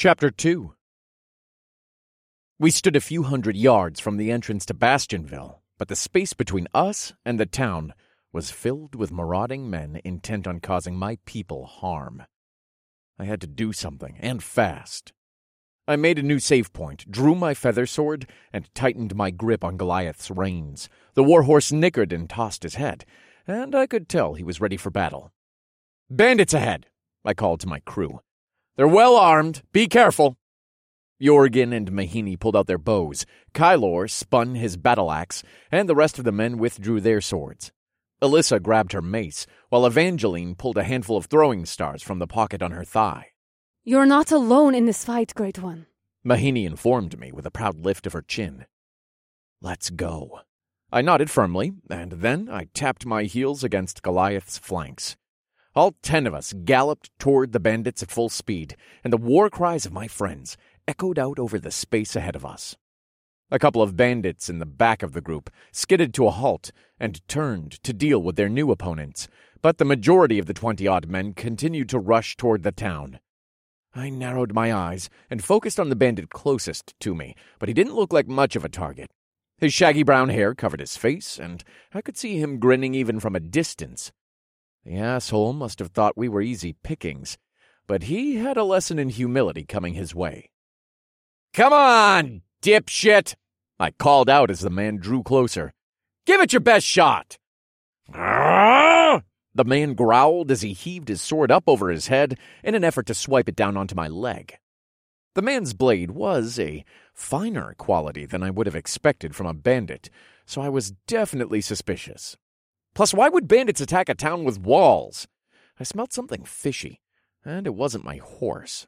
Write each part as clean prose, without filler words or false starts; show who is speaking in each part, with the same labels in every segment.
Speaker 1: Chapter 2. We stood a few hundred yards from the entrance to Bastionville, but the space between us and the town was filled with marauding men intent on causing my people harm. I had to do something, and fast. I made a new save point, drew my feather sword, and tightened my grip on Goliath's reins. The warhorse nickered and tossed his head, and I could tell he was ready for battle. "Bandits ahead!" I called to my crew. "They're well armed. Be careful." Jorgen and Mahini pulled out their bows. Kylor spun his battle axe, and the rest of the men withdrew their swords. Alyssa grabbed her mace, while Evangeline pulled a handful of throwing stars from the pocket on her thigh.
Speaker 2: "You're not alone in this fight, Great One,"
Speaker 1: Mahini informed me with a proud lift of her chin. "Let's go." I nodded firmly, and then I tapped my heels against Goliath's flanks. All 10 of us galloped toward the bandits at full speed, and the war cries of my friends echoed out over the space ahead of us. A couple of bandits in the back of the group skidded to a halt and turned to deal with their new opponents, but the majority of the 20-odd men continued to rush toward the town. I narrowed my eyes and focused on the bandit closest to me, but he didn't look like much of a target. His shaggy brown hair covered his face, and I could see him grinning even from a distance. The asshole must have thought we were easy pickings, but he had a lesson in humility coming his way. "Come on, dipshit!" I called out as the man drew closer. "Give it your best shot!" "Arrgh!" The man growled as he heaved his sword up over his head in an effort to swipe it down onto my leg. The man's blade was a finer quality than I would have expected from a bandit, so I was definitely suspicious. Plus, why would bandits attack a town with walls? I smelled something fishy, and it wasn't my horse.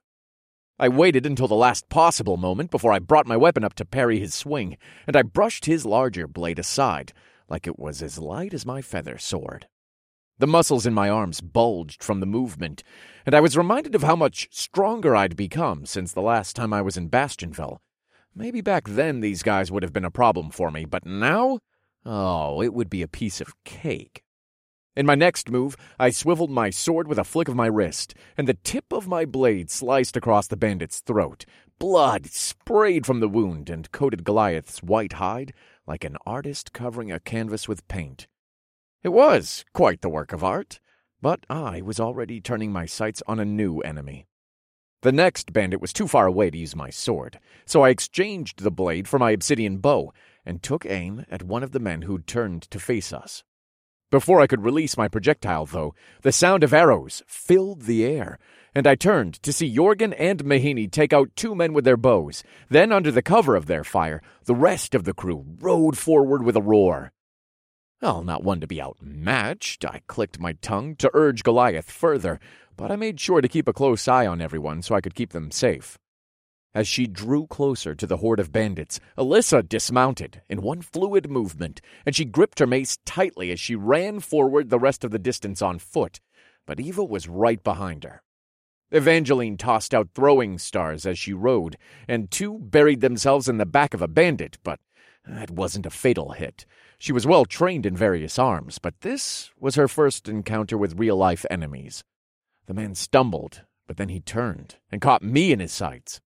Speaker 1: I waited until the last possible moment before I brought my weapon up to parry his swing, and I brushed his larger blade aside, like it was as light as my feather sword. The muscles in my arms bulged from the movement, and I was reminded of how much stronger I'd become since the last time I was in Bastionville. Maybe back then these guys would have been a problem for me, but now? Oh, it would be a piece of cake. In my next move, I swiveled my sword with a flick of my wrist, and the tip of my blade sliced across the bandit's throat. Blood sprayed from the wound and coated Goliath's white hide like an artist covering a canvas with paint. It was quite the work of art, but I was already turning my sights on a new enemy. The next bandit was too far away to use my sword, so I exchanged the blade for my obsidian bow and took aim at one of the men who'd turned to face us. Before I could release my projectile, though, the sound of arrows filled the air, and I turned to see Jorgen and Mahini take out 2 men with their bows. Then, under the cover of their fire, the rest of the crew rode forward with a roar. Well, not one to be outmatched, I clicked my tongue to urge Goliath further, but I made sure to keep a close eye on everyone so I could keep them safe. As she drew closer to the horde of bandits, Alyssa dismounted in one fluid movement, and she gripped her mace tightly as she ran forward the rest of the distance on foot, but Eva was right behind her. Evangeline tossed out throwing stars as she rode, and 2 buried themselves in the back of a bandit, but it wasn't a fatal hit. She was well trained in various arms, but this was her first encounter with real-life enemies. The man stumbled, but then he turned and caught me in his sights.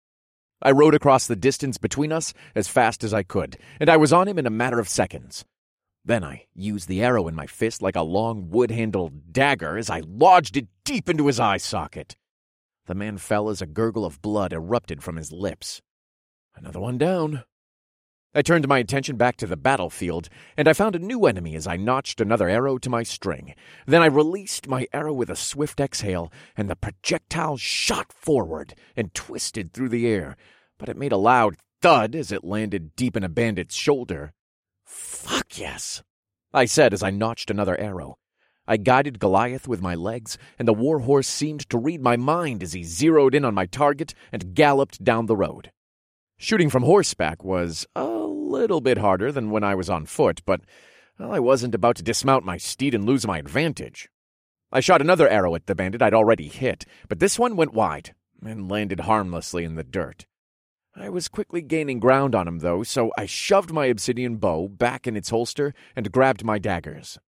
Speaker 1: I rode across the distance between us as fast as I could, and I was on him in a matter of seconds. Then I used the arrow in my fist like a long wood-handled dagger as I lodged it deep into his eye socket. The man fell as a gurgle of blood erupted from his lips. Another one down. I turned my attention back to the battlefield, and I found a new enemy as I notched another arrow to my string. Then I released my arrow with a swift exhale, and the projectile shot forward and twisted through the air, but it made a loud thud as it landed deep in a bandit's shoulder. "Fuck yes," I said as I notched another arrow. I guided Goliath with my legs, and the warhorse seemed to read my mind as he zeroed in on my target and galloped down the road. Shooting from horseback was a little bit harder than when I was on foot, but I wasn't about to dismount my steed and lose my advantage. I shot another arrow at the bandit I'd already hit, but this one went wide and landed harmlessly in the dirt. I was quickly gaining ground on him, though, so I shoved my obsidian bow back in its holster and grabbed my daggers.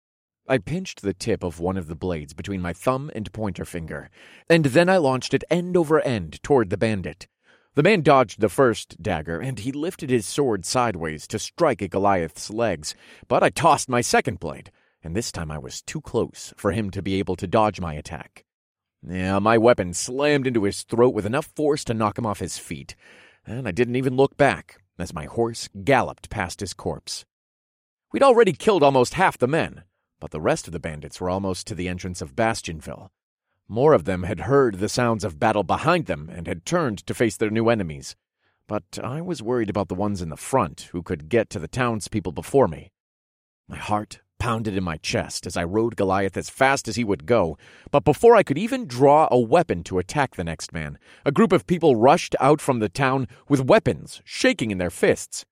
Speaker 1: I pinched the tip of one of the blades between my thumb and pointer finger, and then I launched it end over end toward the bandit. The man dodged the first dagger, and he lifted his sword sideways to strike at Goliath's legs, but I tossed my second blade, and this time I was too close for him to be able to dodge my attack. Yeah, my weapon slammed into his throat with enough force to knock him off his feet, and I didn't even look back as my horse galloped past his corpse. We'd already killed almost half the men, but the rest of the bandits were almost to the entrance of Bastionville. More of them had heard the sounds of battle behind them and had turned to face their new enemies. But I was worried about the ones in the front who could get to the townspeople before me. My heart pounded in my chest as I rode Goliath as fast as he would go, but before I could even draw a weapon to attack the next man, a group of people rushed out from the town with weapons shaking in their fists.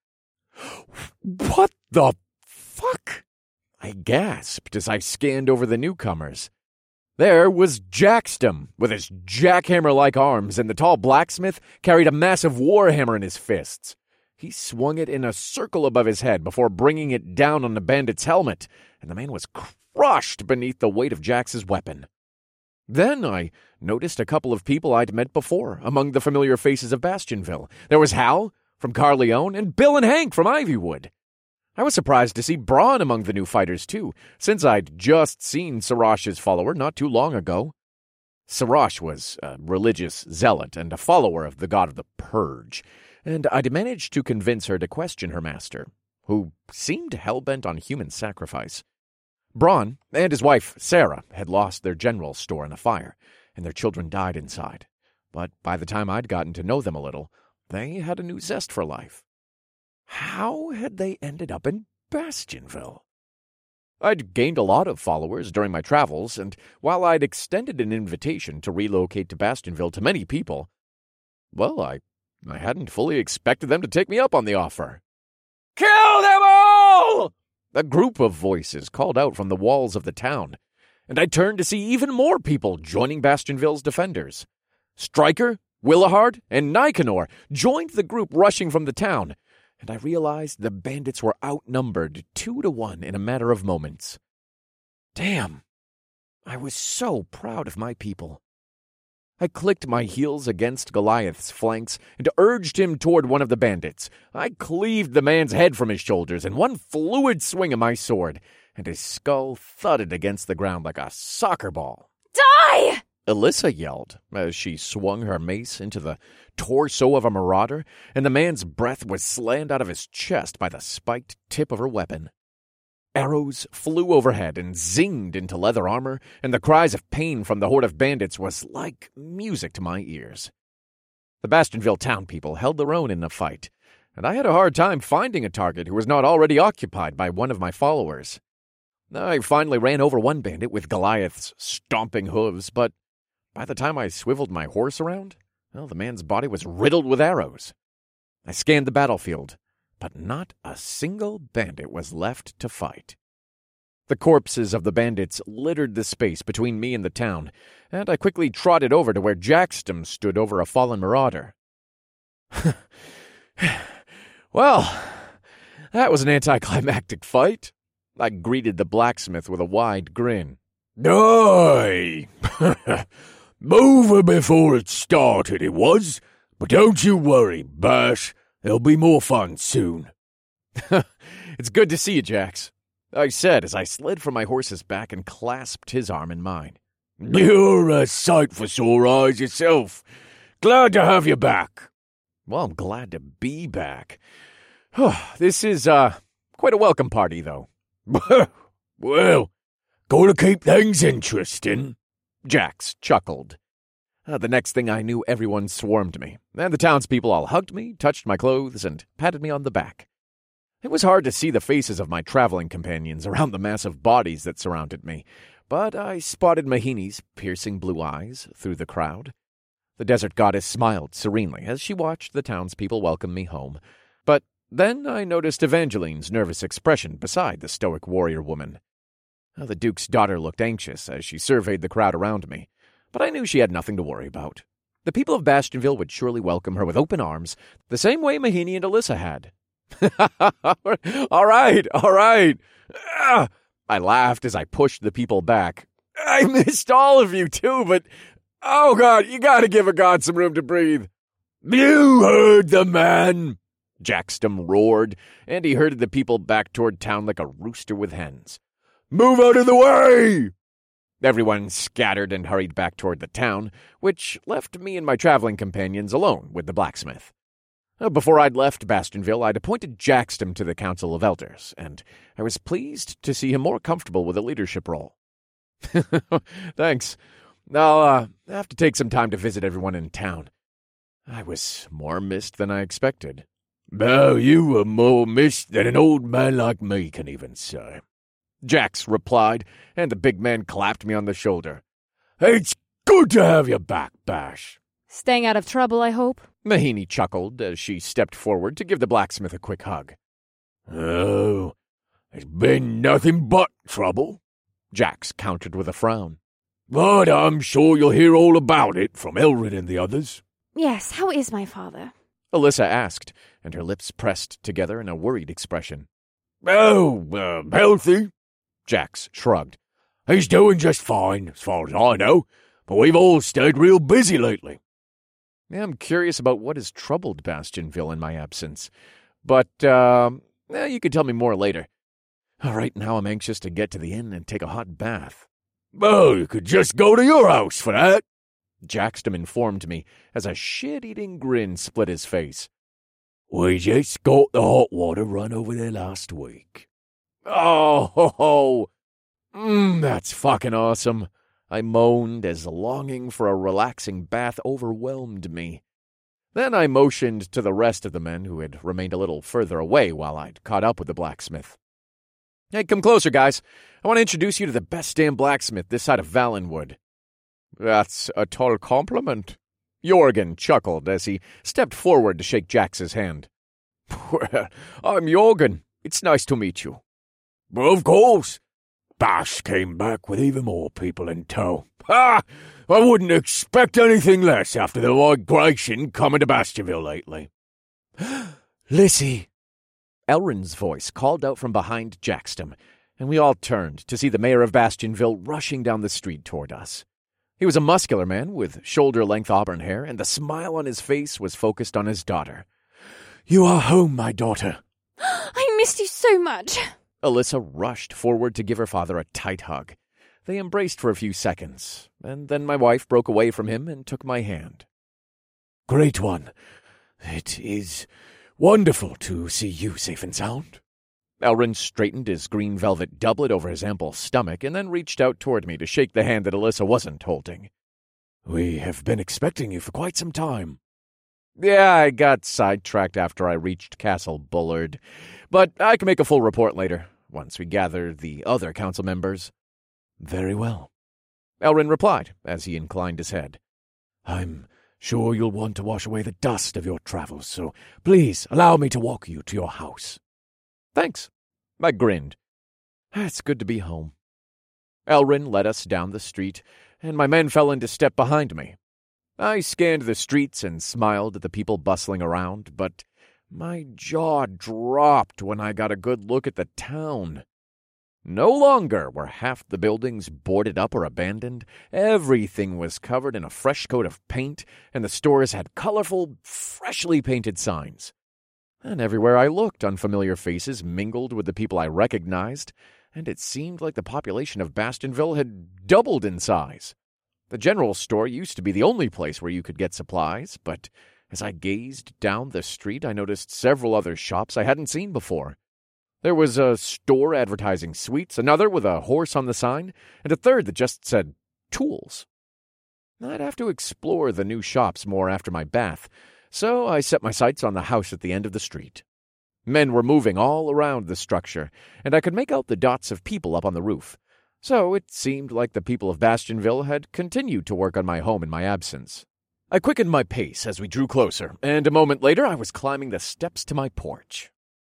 Speaker 1: "What the fuck?" I gasped as I scanned over the newcomers. There was Jackstum, with his jackhammer-like arms, and the tall blacksmith carried a massive warhammer in his fists. He swung it in a circle above his head before bringing it down on the bandit's helmet, and the man was crushed beneath the weight of Jax's weapon. Then I noticed a couple of people I'd met before among the familiar faces of Bastionville. There was Hal from Carleone and Bill and Hank from Ivywood. I was surprised to see Braun among the new fighters, too, since I'd just seen Sirash's follower not too long ago. Sirash was a religious zealot and a follower of the god of the Purge, and I'd managed to convince her to question her master, who seemed hell-bent on human sacrifice. Braun and his wife, Sarah, had lost their general store in a fire, and their children died inside. But by the time I'd gotten to know them a little, they had a new zest for life. How had they ended up in Bastionville? I'd gained a lot of followers during my travels, and while I'd extended an invitation to relocate to Bastionville to many people, well, I hadn't fully expected them to take me up on the offer. "Kill them all!" A group of voices called out from the walls of the town, and I turned to see even more people joining Bastionville's defenders. Stryker, Willehard, and Nicanor joined the group rushing from the town, and I realized the bandits were outnumbered 2-1 in a matter of moments. Damn, I was so proud of my people. I clicked my heels against Goliath's flanks and urged him toward one of the bandits. I cleaved the man's head from his shoulders in one fluid swing of my sword, and his skull thudded against the ground like a soccer ball.
Speaker 2: Die!
Speaker 1: Alyssa yelled as she swung her mace into the torso of a marauder, and the man's breath was slammed out of his chest by the spiked tip of her weapon. Arrows flew overhead and zinged into leather armor, and the cries of pain from the horde of bandits was like music to my ears. The Bastionville town people held their own in the fight, and I had a hard time finding a target who was not already occupied by one of my followers. I finally ran over one bandit with Goliath's stomping hooves, but by the time I swiveled my horse around, well, the man's body was riddled with arrows. I scanned the battlefield, but not a single bandit was left to fight. The corpses of the bandits littered the space between me and the town, and I quickly trotted over to where Jackstum stood over a fallen marauder. Well, that was an anticlimactic fight. I greeted the blacksmith with a wide grin.
Speaker 3: "Aye! Over before it started, it was. But don't you worry, Bash. There'll be more fun soon."
Speaker 1: "It's good to see you, Jax," I said as I slid from my horse's back and clasped his arm in mine.
Speaker 3: "You're a sight for sore eyes yourself. Glad to have you back."
Speaker 1: Well, I'm glad to be back. This is, quite a welcome party, though.
Speaker 3: Well, gotta keep things interesting.
Speaker 1: Jax chuckled. The next thing I knew, everyone swarmed me, and the townspeople all hugged me, touched my clothes, and patted me on the back. It was hard to see the faces of my traveling companions around the massive bodies that surrounded me, but I spotted Mahini's piercing blue eyes through the crowd. The desert goddess smiled serenely as she watched the townspeople welcome me home, but then I noticed Evangeline's nervous expression beside the stoic warrior woman. The Duke's daughter looked anxious as she surveyed the crowd around me, but I knew she had nothing to worry about. The people of Bastionville would surely welcome her with open arms, the same way Mahini and Alyssa had. All right. I I laughed as I pushed the people back. I missed all of you too, but oh God, you gotta give a god some room to breathe.
Speaker 3: You heard the man,
Speaker 1: Jackstum roared, and he herded the people back toward town like a rooster with hens.
Speaker 3: Move out of the way!
Speaker 1: Everyone scattered and hurried back toward the town, which left me and my traveling companions alone with the blacksmith. Before I'd left Bastionville, I'd appointed Jackstum to the Council of Elders, and I was pleased to see him more comfortable with a leadership role. Thanks. I'll have to take some time to visit everyone in town. I was more missed than I expected.
Speaker 3: Oh, you were more missed than an old man like me can even say,
Speaker 1: Jax replied, and the big man clapped me on the shoulder.
Speaker 3: It's good to have you back, Bash.
Speaker 2: Staying out of trouble, I hope?
Speaker 1: Mahini chuckled as she stepped forward to give the blacksmith a quick hug.
Speaker 3: Oh, it's been nothing but trouble,
Speaker 1: Jax countered with a frown.
Speaker 3: But I'm sure you'll hear all about it from Elrin and the others.
Speaker 2: Yes, how is my father?
Speaker 1: Alyssa asked, and her lips pressed together in a worried expression.
Speaker 3: Oh, healthy,
Speaker 1: Jax shrugged.
Speaker 3: He's doing just fine, as far as I know, but we've all stayed real busy lately.
Speaker 1: I'm curious about what has troubled Bastionville in my absence, but you can tell me more later. Right now I'm anxious to get to the inn and take a hot bath.
Speaker 3: Oh, you could just go to your house for that,
Speaker 1: Jackstum informed me as a shit-eating grin split his face.
Speaker 3: We just got the hot water run over there last week.
Speaker 1: Oh, that's fucking awesome. I moaned as longing for a relaxing bath overwhelmed me. Then I motioned to the rest of the men who had remained a little further away while I'd caught up with the blacksmith. Hey, come closer, guys. I want to introduce you to the best damn blacksmith this side of Valenwood. That's a tall compliment. Jorgen chuckled as he stepped forward to shake Jax's hand. Well, I'm Jorgen. It's nice to meet you.
Speaker 3: Of course. Bash came back with even more people in tow. Ha! I wouldn't expect anything less after the migration coming to Bastionville lately.
Speaker 1: Lissy! Elrin's voice called out from behind Jackstum, and we all turned to see the mayor of Bastionville rushing down the street toward us. He was a muscular man with shoulder-length auburn hair, and the smile on his face was focused on his daughter. You are home, my daughter.
Speaker 2: I missed you so much.
Speaker 1: Alyssa rushed forward to give her father a tight hug. They embraced for a few seconds, and then my wife broke away from him and took my hand.
Speaker 3: Great one. It is wonderful to see you safe and sound.
Speaker 1: Elrin straightened his green velvet doublet over his ample stomach and then reached out toward me to shake the hand that Alyssa wasn't holding.
Speaker 3: We have been expecting you for quite some time.
Speaker 1: Yeah, I got sidetracked after I reached Castle Bullard, but I can make a full report later, once we gather the other council members.
Speaker 3: Very well,
Speaker 1: Elrin replied as he inclined his head.
Speaker 3: I'm sure you'll want to wash away the dust of your travels, so please allow me to walk you to your house.
Speaker 1: Thanks. I grinned. It's good to be home. Elrin led us down the street, and my men fell into step behind me. I scanned the streets and smiled at the people bustling around, but my jaw dropped when I got a good look at the town. No longer were half the buildings boarded up or abandoned. Everything was covered in a fresh coat of paint, and the stores had colorful, freshly painted signs. And everywhere I looked, unfamiliar faces mingled with the people I recognized, and it seemed like the population of Bastionville had doubled in size. The general store used to be the only place where you could get supplies, but as I gazed down the street, I noticed several other shops I hadn't seen before. There was a store advertising sweets, another with a horse on the sign, and a third that just said tools. I'd have to explore the new shops more after my bath, so I set my sights on the house at the end of the street. Men were moving all around the structure, and I could make out the dots of people up on the roof. So it seemed like the people of Bastionville had continued to work on my home in my absence. I quickened my pace as we drew closer, and a moment later I was climbing the steps to my porch.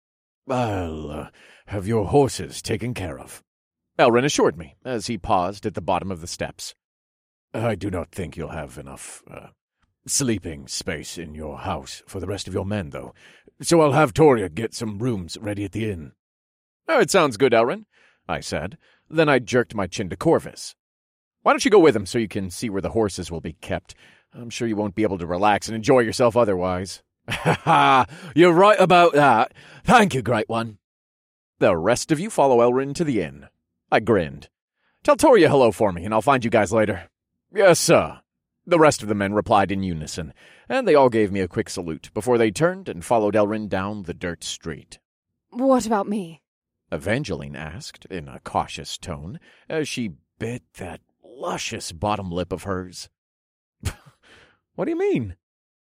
Speaker 3: I'll have your horses taken care of,
Speaker 1: Elrin assured me as he paused at the bottom of the steps.
Speaker 3: I do not think you'll have enough sleeping space in your house for the rest of your men, though, so I'll have Toria get some rooms ready at the inn.
Speaker 1: Oh, it sounds good, Elrin. I said. Then I jerked my chin to Corvus. Why don't you go with him so you can see where the horses will be kept? I'm sure you won't be able to relax and enjoy yourself otherwise.
Speaker 3: Ha ha! You're right about that. Thank you, Great One.
Speaker 1: The rest of you follow Elrin to the inn. I grinned. Tell Toria hello for me, and I'll find you guys later.
Speaker 3: Yes, sir.
Speaker 1: The rest of the men replied in unison, and they all gave me a quick salute before they turned and followed Elrin down the dirt street.
Speaker 2: What about me?
Speaker 1: Evangeline asked in a cautious tone as she bit that luscious bottom lip of hers. What do you mean?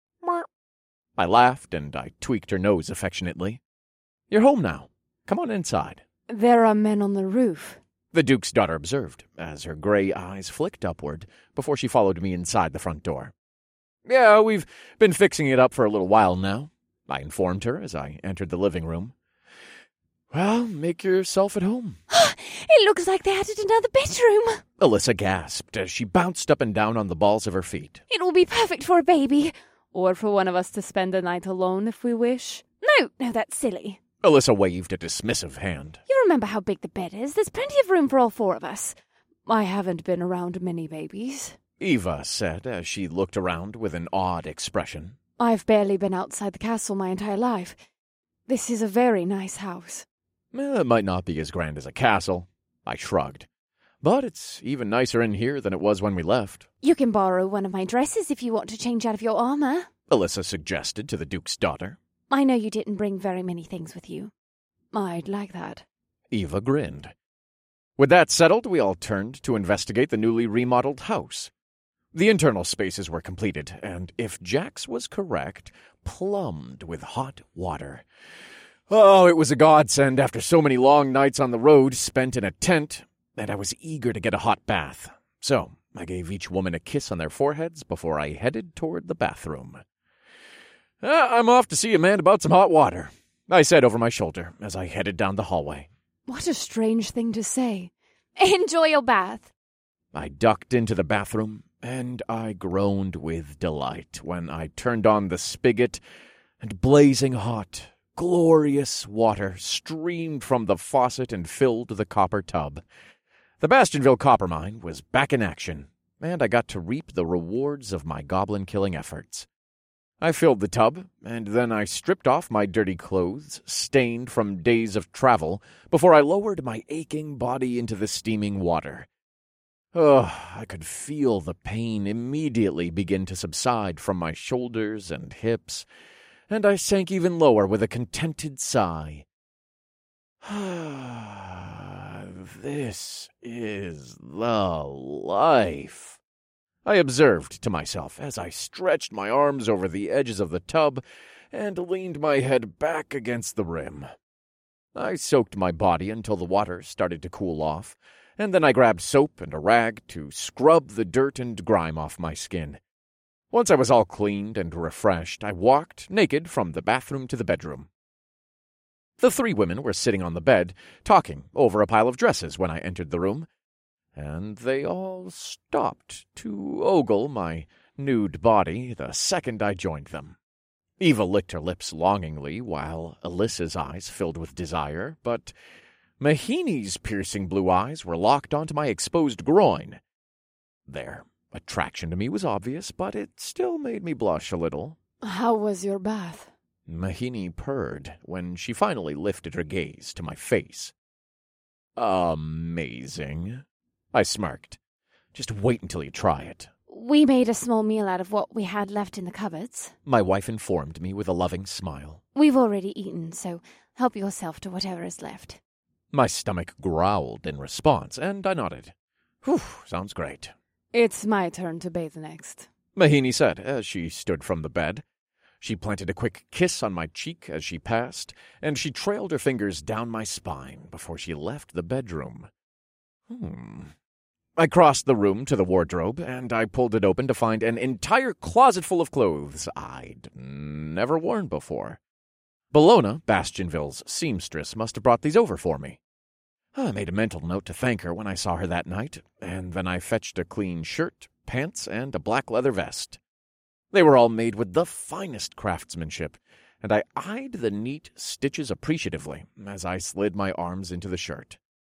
Speaker 1: I laughed and I tweaked her nose affectionately. You're home now. Come on inside.
Speaker 2: There are men on the roof.
Speaker 1: The Duke's daughter observed, as her gray eyes flicked upward before she followed me inside the front door. Yeah, we've been fixing it up for a little while now, I informed her as I entered the living room. Well, make yourself at home.
Speaker 2: It looks like they added another bedroom.
Speaker 1: Alyssa gasped as she bounced up and down on the balls of her feet.
Speaker 2: It will be perfect for a baby. Or for one of us to spend the night alone if we wish. No, that's silly.
Speaker 1: Alyssa waved a dismissive hand.
Speaker 2: You remember how big the bed is? There's plenty of room for all four of us. I haven't been around many babies.
Speaker 1: Eva said as she looked around with an odd expression.
Speaker 2: I've barely been outside the castle my entire life. This is a very nice house.
Speaker 1: It might not be as grand as a castle, I shrugged. But it's even nicer in here than it was when we left.
Speaker 2: You can borrow one of my dresses if you want to change out of your armor,
Speaker 1: Alyssa suggested to the Duke's daughter.
Speaker 2: I know you didn't bring very many things with you. I'd like that.
Speaker 1: Eva grinned. With that settled, we all turned to investigate the newly remodeled house. The internal spaces were completed, and if Jax was correct, plumbed with hot water. Oh, it was a godsend after so many long nights on the road spent in a tent, and I was eager to get a hot bath. So I gave each woman a kiss on their foreheads before I headed toward the bathroom. I'm off to see Amanda about some hot water, I said over my shoulder as I headed down the hallway.
Speaker 2: What a strange thing to say. Enjoy your bath.
Speaker 1: I ducked into the bathroom, and I groaned with delight when I turned on the spigot, and blazing hot, glorious water streamed from the faucet and filled the copper tub. The Bastionville copper mine was back in action, and I got to reap the rewards of my goblin-killing efforts. I filled the tub, and then I stripped off my dirty clothes, stained from days of travel, before I lowered my aching body into the steaming water. I could feel the pain immediately begin to subside from my shoulders and hips, and I sank even lower with a contented sigh. This is the life, I observed to myself as I stretched my arms over the edges of the tub and leaned my head back against the rim. I soaked my body until the water started to cool off, and then I grabbed soap and a rag to scrub the dirt and grime off my skin. Once I was all cleaned and refreshed, I walked naked from the bathroom to the bedroom. The three women were sitting on the bed, talking over a pile of dresses when I entered the room, and they all stopped to ogle my nude body the second I joined them. Eva licked her lips longingly, while Alyssa's eyes filled with desire, but Mahini's piercing blue eyes were locked onto my exposed groin. Their attraction to me was obvious, but it still made me blush a little.
Speaker 2: How was your bath?
Speaker 1: Mahini purred when she finally lifted her gaze to my face. Amazing, I smirked. Just wait until you try it.
Speaker 2: We made a small meal out of what we had left in the cupboards,
Speaker 1: My wife informed me with a loving smile.
Speaker 2: We've already eaten, so help yourself to whatever is left.
Speaker 1: My stomach growled in response, and I nodded. Whew, sounds great.
Speaker 2: It's my turn to bathe next.
Speaker 1: Mahini said as she stood from the bed. She planted a quick kiss on my cheek as she passed, and she trailed her fingers down my spine before she left the bedroom. I crossed the room to the wardrobe, and I pulled it open to find an entire closet full of clothes I'd never worn before. Bellona, Bastionville's seamstress, must have brought these over for me. I made a mental note to thank her when I saw her that night, and then I fetched a clean shirt, pants, and a black leather vest. They were all made with the finest craftsmanship, and I eyed the neat stitches appreciatively as I slid my arms into the shirt.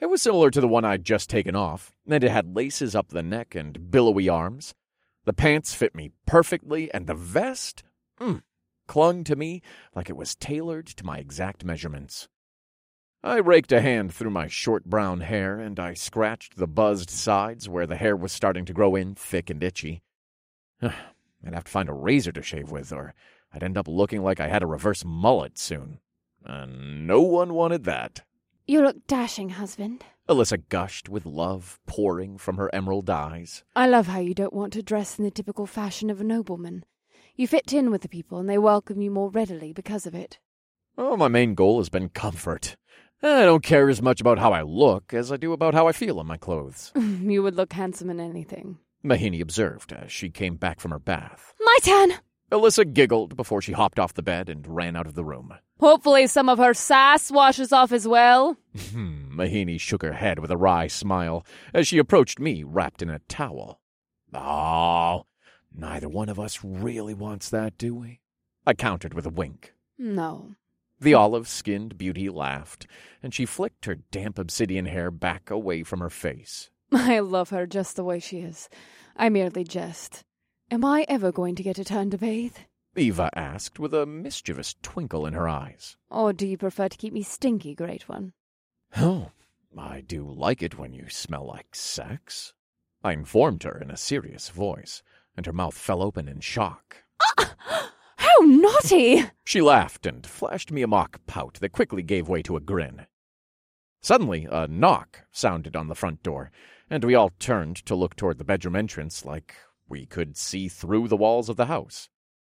Speaker 1: It was similar to the one I'd just taken off, and it had laces up the neck and billowy arms. The pants fit me perfectly, and the vest clung to me like it was tailored to my exact measurements. I raked a hand through my short brown hair, and I scratched the buzzed sides where the hair was starting to grow in thick and itchy. I'd have to find a razor to shave with, or I'd end up looking like I had a reverse mullet soon. And no one wanted that.
Speaker 2: You look dashing, husband.
Speaker 1: Alyssa gushed with love pouring from her emerald eyes.
Speaker 2: I love how you don't want to dress in the typical fashion of a nobleman. You fit in with the people, and they welcome you more readily because of it.
Speaker 1: Oh, my main goal has been comfort. I don't care as much about how I look as I do about how I feel in my clothes.
Speaker 2: You would look handsome in anything,
Speaker 1: Mahini observed as she came back from her bath.
Speaker 2: My turn!
Speaker 1: Alyssa giggled before she hopped off the bed and ran out of the room.
Speaker 2: Hopefully some of her sass washes off as well.
Speaker 1: Mahini shook her head with a wry smile as she approached me wrapped in a towel. Oh, neither one of us really wants that, do we? I countered with a wink.
Speaker 2: No.
Speaker 1: The olive-skinned beauty laughed, and she flicked her damp obsidian hair back away from her face.
Speaker 2: I love her just the way she is. I merely jest. Am I ever going to get a turn to bathe?
Speaker 1: Eva asked with a mischievous twinkle in her eyes.
Speaker 2: Or do you prefer to keep me stinky, Great One?
Speaker 1: Oh, I do like it when you smell like sex, I informed her in a serious voice, and her mouth fell open in shock.
Speaker 2: How naughty!
Speaker 1: She laughed and flashed me a mock pout that quickly gave way to a grin. Suddenly, a knock sounded on the front door, and we all turned to look toward the bedroom entrance like we could see through the walls of the house.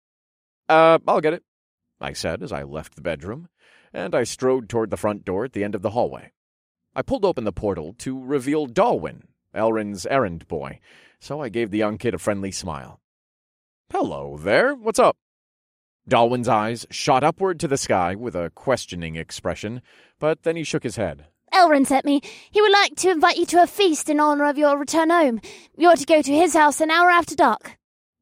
Speaker 1: I'll get it, I said as I left the bedroom, and I strode toward the front door at the end of the hallway. I pulled open the portal to reveal Dalwyn, Elrin's errand boy, so I gave the young kid a friendly smile. Hello there, what's up? Dalwyn's eyes shot upward to the sky with a questioning expression, but then he shook his head.
Speaker 4: Elrin sent me. He would like to invite you to a feast in honor of your return home. You're to go to his house an hour after dark.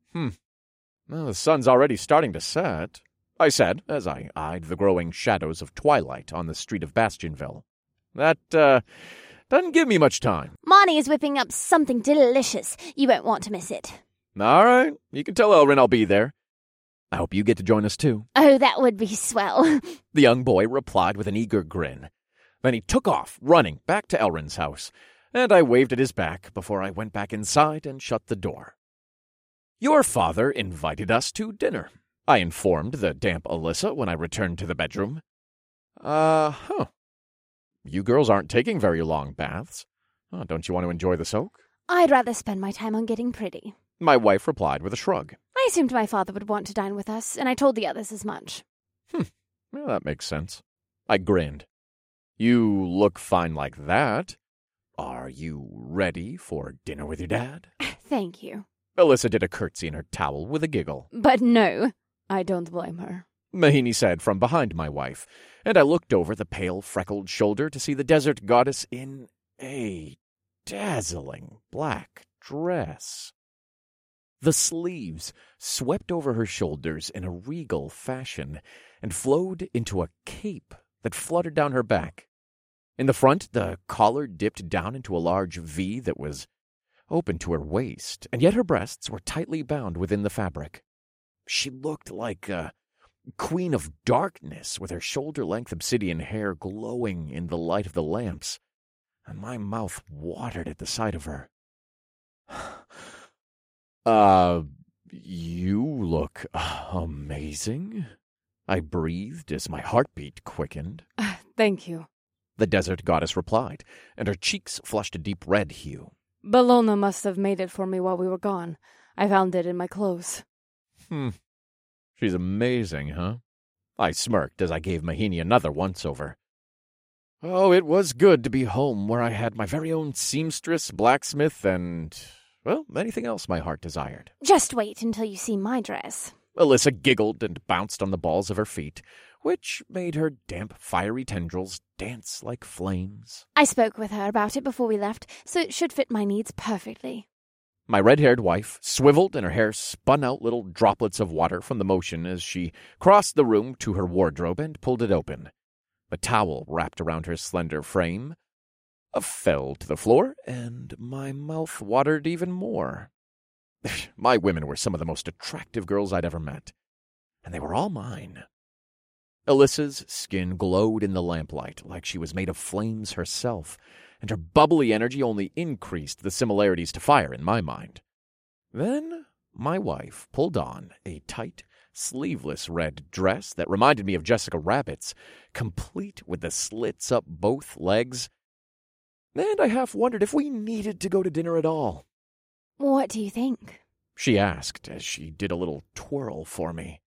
Speaker 1: Well, the sun's already starting to set, I said, as I eyed the growing shadows of twilight on the street of Bastionville. That, doesn't give me much time.
Speaker 4: Marnie is whipping up something delicious. You won't want to miss it.
Speaker 1: All right, you can tell Elrin I'll be there. I hope you get to join us, too.
Speaker 4: Oh, that would be swell.
Speaker 1: The young boy replied with an eager grin. Then he took off, running back to Elrin's house, and I waved at his back before I went back inside and shut the door. Your father invited us to dinner, I informed the damp Alyssa when I returned to the bedroom. You girls aren't taking very long baths. Oh, don't you want to enjoy the soak?
Speaker 4: I'd rather spend my time on getting pretty.
Speaker 1: My wife replied with a shrug.
Speaker 4: I assumed my father would want to dine with us, and I told the others as much.
Speaker 1: Well, that makes sense. I grinned. You look fine like that. Are you ready for dinner with your dad?
Speaker 2: Thank you.
Speaker 1: Alyssa did a curtsy in her towel with a giggle.
Speaker 2: But no, I don't blame her.
Speaker 1: Mahini said from behind my wife, and I looked over the pale, freckled shoulder to see the desert goddess in a dazzling black dress. The sleeves swept over her shoulders in a regal fashion and flowed into a cape that fluttered down her back. In the front, the collar dipped down into a large V that was open to her waist, and yet her breasts were tightly bound within the fabric. She looked like a queen of darkness, with her shoulder-length obsidian hair glowing in the light of the lamps, and my mouth watered at the sight of her. You look amazing, I breathed as my heartbeat quickened.
Speaker 2: Thank you.
Speaker 1: The desert goddess replied, and her cheeks flushed a deep red hue.
Speaker 2: Bellona must have made it for me while we were gone. I found it in my clothes.
Speaker 1: She's amazing, huh? I smirked as I gave Mahini another once-over. Oh, it was good to be home where I had my very own seamstress, blacksmith, and, well, anything else my heart desired.
Speaker 4: Just wait until you see my dress.
Speaker 1: Alyssa giggled and bounced on the balls of her feet, which made her damp, fiery tendrils dance like flames.
Speaker 4: I spoke with her about it before we left, so it should fit my needs perfectly.
Speaker 1: My red-haired wife swiveled and her hair spun out little droplets of water from the motion as she crossed the room to her wardrobe and pulled it open. The towel wrapped around her slender frame fell to the floor, and my mouth watered even more. My women were some of the most attractive girls I'd ever met, and they were all mine. Alyssa's skin glowed in the lamplight like she was made of flames herself, and her bubbly energy only increased the similarities to fire in my mind. Then my wife pulled on a tight, sleeveless red dress that reminded me of Jessica Rabbit's, complete with the slits up both legs, and I half wondered if we needed to go to dinner at all.
Speaker 4: What do you think?
Speaker 1: She asked as she did a little twirl for me.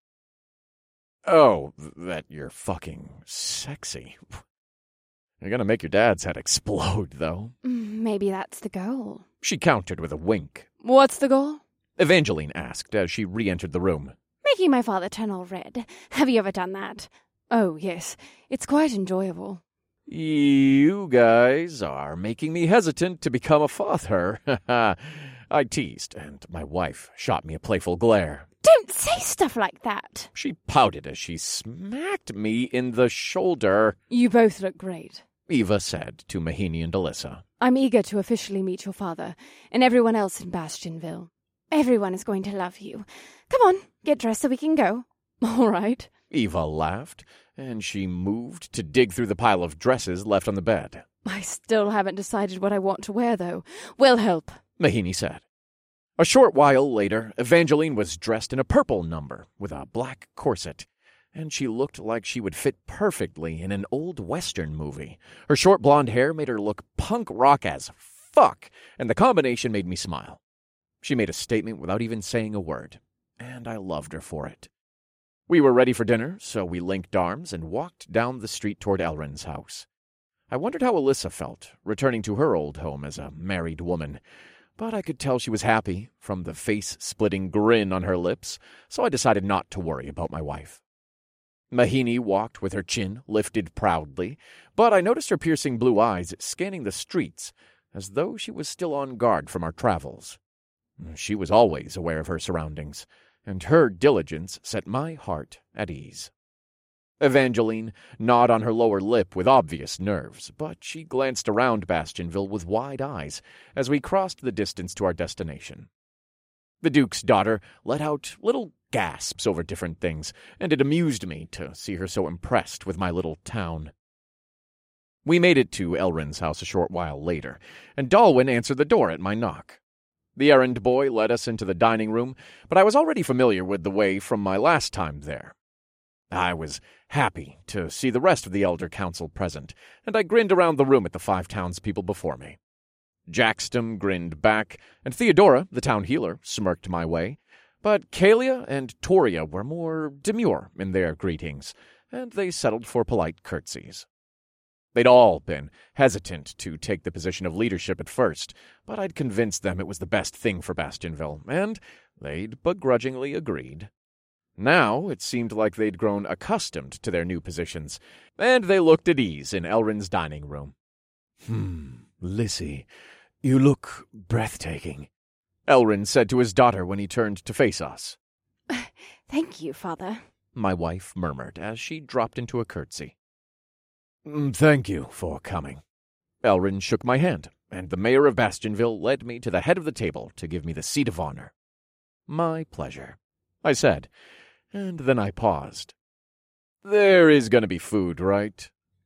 Speaker 1: Oh, that you're fucking sexy. You're gonna make your dad's head explode, though.
Speaker 2: Maybe that's the goal.
Speaker 1: She countered with a wink.
Speaker 2: What's the goal?
Speaker 1: Evangeline asked as she re-entered the room.
Speaker 2: Making my father turn all red. Have you ever done that? Oh, yes. It's quite enjoyable.
Speaker 1: You guys are making me hesitant to become a father. I teased, and my wife shot me a playful glare.
Speaker 2: Don't say stuff like that.
Speaker 1: She pouted as she smacked me in the shoulder.
Speaker 2: You both look great,
Speaker 1: Eva said to Mahini and Alyssa.
Speaker 2: I'm eager to officially meet your father, and everyone else in Bastionville. Everyone is going to love you. Come on, get dressed so we can go. All right.
Speaker 1: Eva laughed, and she moved to dig through the pile of dresses left on the bed.
Speaker 2: I still haven't decided what I want to wear, though. We'll help,
Speaker 1: Mahini said. A short while later, Evangeline was dressed in a purple number with a black corset, and she looked like she would fit perfectly in an old Western movie. Her short blonde hair made her look punk rock as fuck, and the combination made me smile. She made a statement without even saying a word, and I loved her for it. We were ready for dinner, so we linked arms and walked down the street toward Elrin's house. I wondered how Alyssa felt, returning to her old home as a married woman, but I could tell she was happy from the face-splitting grin on her lips, so I decided not to worry about my wife. Mahini walked with her chin lifted proudly, but I noticed her piercing blue eyes scanning the streets, as though she was still on guard from our travels. She was always aware of her surroundings, and her diligence set my heart at ease. Evangeline gnawed on her lower lip with obvious nerves, but she glanced around Bastionville with wide eyes as we crossed the distance to our destination. The Duke's daughter let out little gasps over different things, and it amused me to see her so impressed with my little town. We made it to Elrin's house a short while later, and Dalwyn answered the door at my knock. The errand boy led us into the dining room, but I was already familiar with the way from my last time there. I was happy to see the rest of the Elder Council present, and I grinned around the room at the 5 townspeople before me. Jackstum grinned back, and Theodora, the town healer, smirked my way, but Kalia and Toria were more demure in their greetings, and they settled for polite curtsies. They'd all been hesitant to take the position of leadership at first, but I'd convinced them it was the best thing for Bastionville, and they'd begrudgingly agreed. Now it seemed like they'd grown accustomed to their new positions, and they looked at ease in Elrin's dining room.
Speaker 3: Lissy, you look breathtaking,
Speaker 1: Elrin said to his daughter when he turned to face us.
Speaker 2: Thank you, Father,
Speaker 1: my wife murmured as she dropped into a curtsy.
Speaker 3: Thank you for coming.
Speaker 1: Elrin shook my hand, and the mayor of Bastionville led me to the head of the table to give me the seat of honor. My pleasure, I said, and then I paused. There is going to be food, right?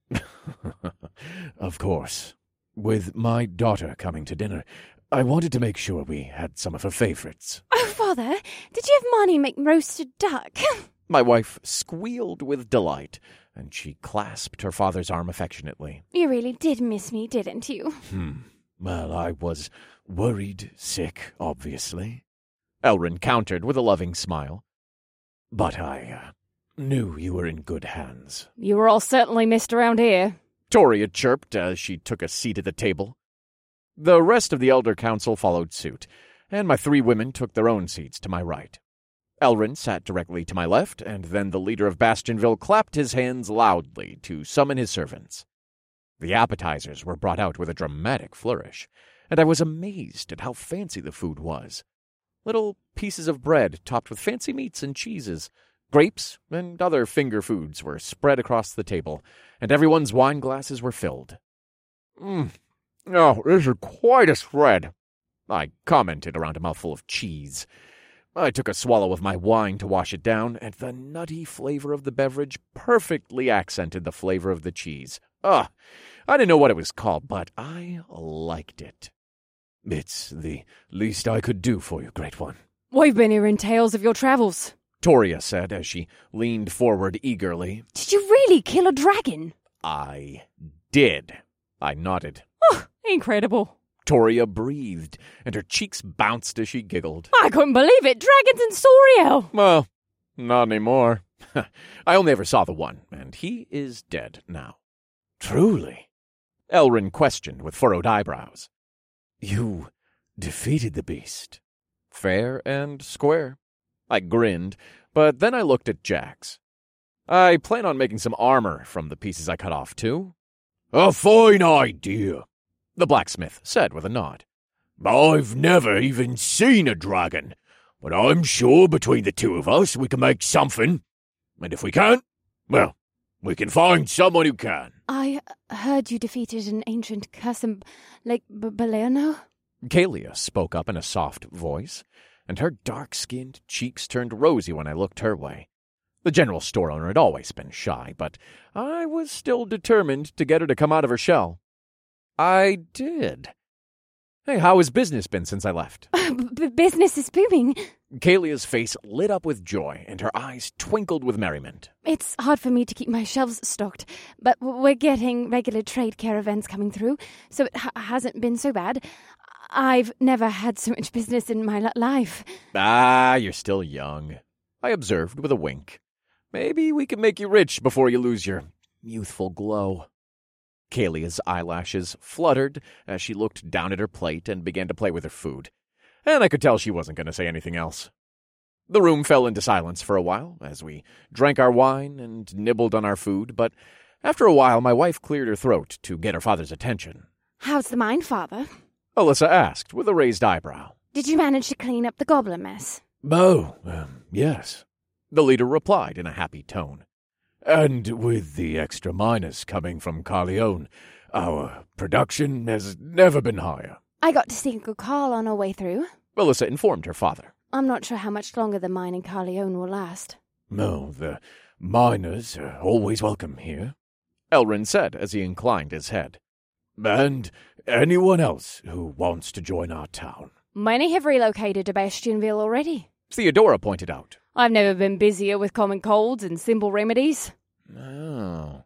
Speaker 3: Of course. With my daughter coming to dinner, I wanted to make sure we had some of her favorites.
Speaker 2: Oh, Father, did you have Marnie make roasted duck?
Speaker 1: My wife squealed with delight, and she clasped her father's arm affectionately.
Speaker 2: You really did miss me, didn't you?
Speaker 3: Well, I was worried, sick, obviously.
Speaker 1: Elrin countered with a loving smile.
Speaker 3: But I knew you were in good hands.
Speaker 2: You were all certainly missed around here,
Speaker 1: Toria chirped as she took a seat at the table. The rest of the Elder Council followed suit, and my 3 women took their own seats to my right. Elrin sat directly to my left, and then the leader of Bastionville clapped his hands loudly to summon his servants. The appetizers were brought out with a dramatic flourish, and I was amazed at how fancy the food was. Little pieces of bread topped with fancy meats and cheeses. Grapes and other finger foods were spread across the table, and everyone's wine glasses were filled. Oh, this is quite a spread, I commented around a mouthful of cheese. I took a swallow of my wine to wash it down, and the nutty flavor of the beverage perfectly accented the flavor of the cheese. I didn't know what it was called, but I liked it.
Speaker 3: It's the least I could do for you, Great One.
Speaker 2: We've been hearing tales of your travels.
Speaker 1: Toria said as she leaned forward eagerly.
Speaker 2: Did you really kill a dragon?
Speaker 1: I did. I nodded.
Speaker 2: Oh, incredible.
Speaker 1: Toria breathed, and her cheeks bounced as she giggled.
Speaker 2: I couldn't believe it. Dragons in Soriel.
Speaker 1: Well, not anymore. I only ever saw the one, and he is dead now.
Speaker 3: Truly?
Speaker 1: Elrin questioned with furrowed eyebrows.
Speaker 3: You defeated the beast?
Speaker 1: Fair and square. I grinned, but then I looked at Jax. I plan on making some armor from the pieces I cut off, too.
Speaker 3: A fine idea,
Speaker 1: the blacksmith said with a nod.
Speaker 3: I've never even seen a dragon, but I'm sure between the two of us we can make something. And if we can't, well, we can find someone who can.
Speaker 2: I heard you defeated an ancient curse in Lake Balerno.
Speaker 1: Kalia spoke up in a soft voice, and her dark-skinned cheeks turned rosy when I looked her way. The general store owner had always been shy, but I was still determined to get her to come out of her shell. I did. Hey, how has business been since I left?
Speaker 2: Business is booming.
Speaker 1: Kalia's face lit up with joy, and her eyes twinkled with merriment.
Speaker 2: It's hard for me to keep my shelves stocked, but we're getting regular trade caravans coming through, so it hasn't been so bad. I've never had so much business in my life.
Speaker 1: You're still young, I observed with a wink. Maybe we can make you rich before you lose your youthful glow. Kalia's eyelashes fluttered as she looked down at her plate and began to play with her food, and I could tell she wasn't going to say anything else. The room fell into silence for a while as we drank our wine and nibbled on our food, but after a while my wife cleared her throat to get her father's attention.
Speaker 2: How's the mine, Father?
Speaker 1: Alyssa asked with a raised eyebrow.
Speaker 2: Did you manage to clean up the goblin mess?
Speaker 3: Oh, yes,
Speaker 1: the leader replied in a happy tone.
Speaker 3: And with the extra miners coming from Carleone, our production has never been higher.
Speaker 2: I got to see Uncle Carl on our way through.
Speaker 1: Alyssa informed her father.
Speaker 2: I'm not sure how much longer the mine in Carleone will last.
Speaker 3: No, the miners are always welcome here,
Speaker 1: Elrin said as he inclined his head.
Speaker 3: And anyone else who wants to join our town.
Speaker 2: Many have relocated to Bastionville already,
Speaker 1: Theodora pointed out.
Speaker 2: I've never been busier with common colds and simple remedies.
Speaker 1: Oh.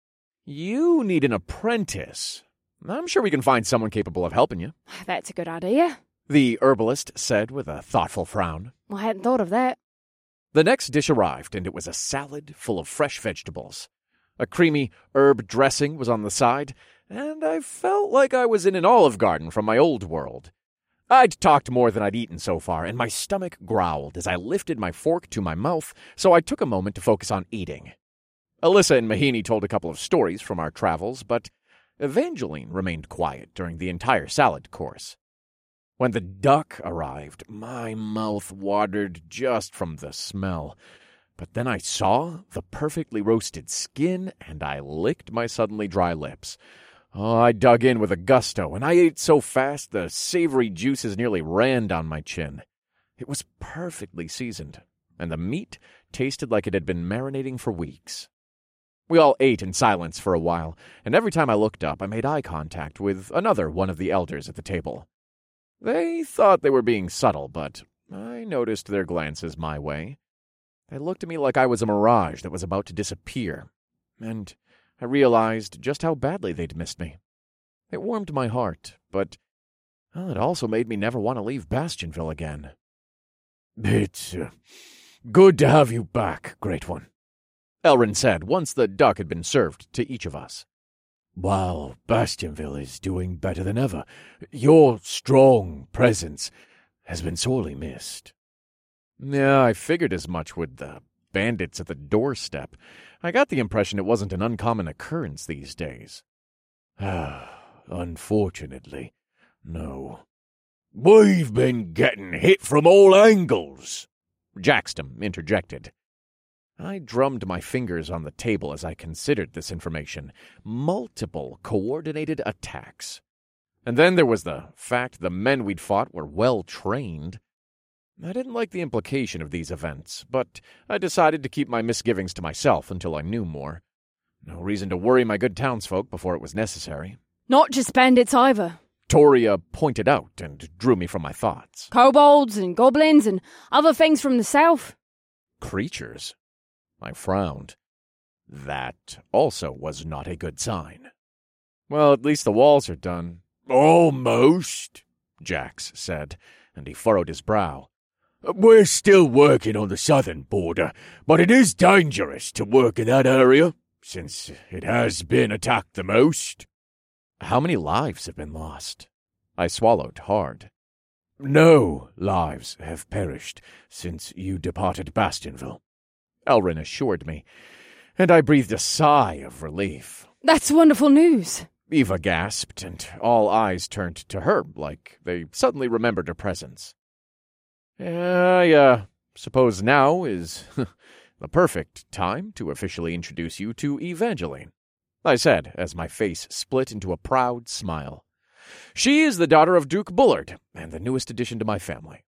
Speaker 1: You need an apprentice. I'm sure we can find someone capable of helping you.
Speaker 2: That's a good idea,
Speaker 1: the herbalist said with a thoughtful frown.
Speaker 2: I hadn't thought of that.
Speaker 1: The next dish arrived, and it was a salad full of fresh vegetables. A creamy herb dressing was on the side, and I felt like I was in an Olive Garden from my old world. I'd talked more than I'd eaten so far, and my stomach growled as I lifted my fork to my mouth, so I took a moment to focus on eating. Alyssa and Mahini told a couple of stories from our travels, but Evangeline remained quiet during the entire salad course. When the duck arrived, my mouth watered just from the smell. But then I saw the perfectly roasted skin, and I licked my suddenly dry lips. I dug in with a gusto, and I ate so fast the savory juices nearly ran down my chin. It was perfectly seasoned, and the meat tasted like it had been marinating for weeks. We all ate in silence for a while, and every time I looked up, I made eye contact with another one of the elders at the table. They thought they were being subtle, but I noticed their glances my way. They looked at me like I was a mirage that was about to disappear, and I realized just how badly they'd missed me. It warmed my heart, but it also made me never want to leave Bastionville again.
Speaker 3: It's good to have you back, Great One,
Speaker 1: Elrin said once the duck had been served to each of us.
Speaker 3: While Bastionville is doing better than ever, your strong presence has been sorely missed.
Speaker 1: Yeah, I figured as much with the bandits at the doorstep. I got the impression it wasn't an uncommon occurrence these days.
Speaker 3: Unfortunately, no. We've been getting hit from all angles,
Speaker 1: Jaxton interjected. I drummed my fingers on the table as I considered this information. Multiple coordinated attacks. And then there was the fact the men we'd fought were well-trained. I didn't like the implication of these events, but I decided to keep my misgivings to myself until I knew more. No reason to worry my good townsfolk before it was necessary.
Speaker 2: Not just bandits either.
Speaker 1: Toria pointed out and drew me from my thoughts.
Speaker 2: Kobolds and goblins and other things from the south.
Speaker 1: Creatures? I frowned. That also was not a good sign. Well, at least the walls are done.
Speaker 3: Almost,
Speaker 1: Jax said, and he furrowed his brow.
Speaker 3: We're still working on the southern border, but it is dangerous to work in that area, since it has been attacked the most.
Speaker 1: How many lives have been lost? I swallowed hard.
Speaker 3: No lives have perished since you departed Bastionville,
Speaker 1: Elrin assured me, and I breathed a sigh of relief.
Speaker 2: That's wonderful news.
Speaker 1: Eva gasped, and all eyes turned to her like they suddenly remembered her presence. I suppose now is the perfect time to officially introduce you to Evangeline, I said as my face split into a proud smile. She is the daughter of Duke Bullard, and the newest addition to my family.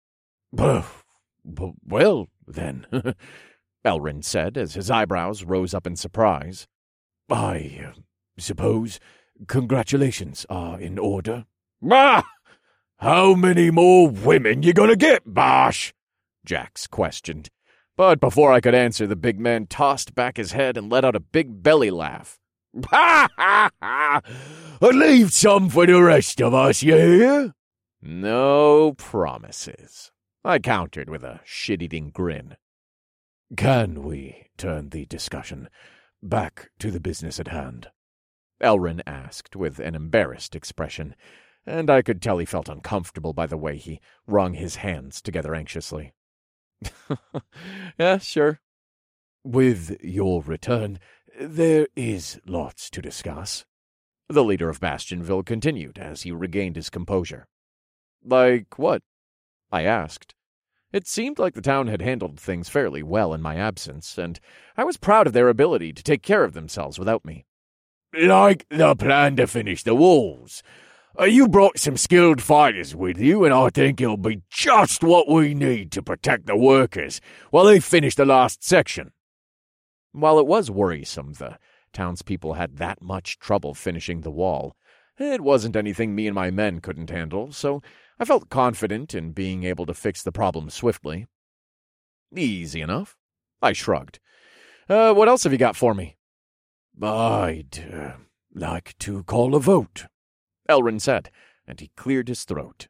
Speaker 3: Well, then,
Speaker 1: Elrin said as his eyebrows rose up in surprise.
Speaker 3: I suppose congratulations are in order.
Speaker 1: Bah!
Speaker 3: How many more women you gonna get, Bosh?
Speaker 1: Jax questioned. But before I could answer, the big man tossed back his head and let out a big belly laugh.
Speaker 3: Ha ha ha! Leave some for the rest of us, you hear?
Speaker 1: No promises, I countered with a shit-eating grin.
Speaker 3: Can we turn the discussion back to the business at hand?
Speaker 1: Elrin asked with an embarrassed expression, and I could tell he felt uncomfortable by the way he wrung his hands together anxiously. Yeah, sure.
Speaker 3: With your return, there is lots to discuss,
Speaker 1: the leader of Bastionville continued as he regained his composure. Like what? I asked. It seemed like the town had handled things fairly well in my absence, and I was proud of their ability to take care of themselves without me.
Speaker 3: Like the plan to finish the walls. You brought some skilled fighters with you, and I think it'll be just what we need to protect the workers while they finish the last section.
Speaker 1: While it was worrisome the townspeople had that much trouble finishing the wall, it wasn't anything me and my men couldn't handle, so I felt confident in being able to fix the problem swiftly. Easy enough. I shrugged. What else have you got for me?
Speaker 3: I'd like to call a vote,
Speaker 1: Elrin said, and he cleared his throat.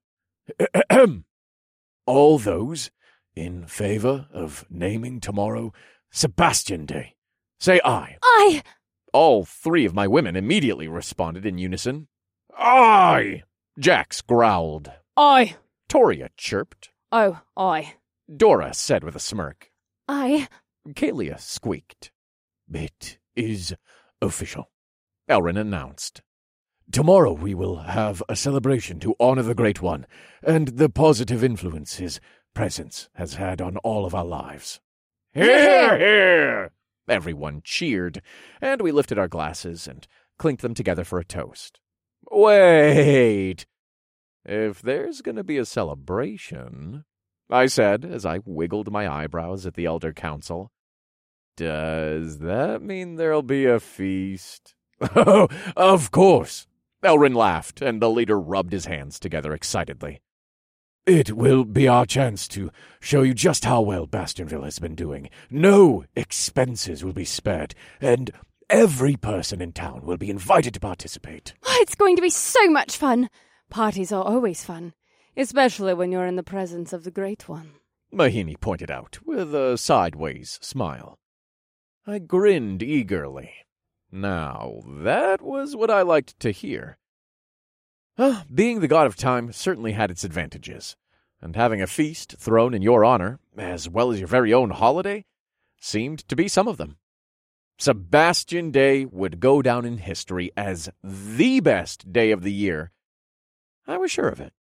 Speaker 3: All those in favor of naming tomorrow Sebastian Day, say aye.
Speaker 2: Aye.
Speaker 1: All three of my women immediately responded in unison.
Speaker 3: Aye!
Speaker 1: Jax growled.
Speaker 2: Aye.
Speaker 1: Toria chirped.
Speaker 2: Oh, aye.
Speaker 1: Dora said with a smirk.
Speaker 2: Aye.
Speaker 1: Kalia squeaked.
Speaker 3: It is official,
Speaker 1: Elrin announced.
Speaker 3: Tomorrow we will have a celebration to honor the Great One and the positive influence his presence has had on all of our lives.
Speaker 1: Hear, hear! Everyone cheered, and we lifted our glasses and clinked them together for a toast. Wait! If there's going to be a celebration, I said as I wiggled my eyebrows at the Elder Council, does that mean there'll be a feast?
Speaker 3: Oh, of course!
Speaker 1: Elrin laughed, and the leader rubbed his hands together excitedly.
Speaker 3: It will be our chance to show you just how well Bastionville has been doing. No expenses will be spared, and every person in town will be invited to participate.
Speaker 2: It's going to be so much fun. Parties are always fun, especially when you're in the presence of the Great One,
Speaker 1: Mahini pointed out with a sideways smile. I grinned eagerly. Now, that was what I liked to hear. Being the god of time certainly had its advantages, and having a feast thrown in your honor, as well as your very own holiday, seemed to be some of them. Sebastian Day would go down in history as the best day of the year. I was sure of it.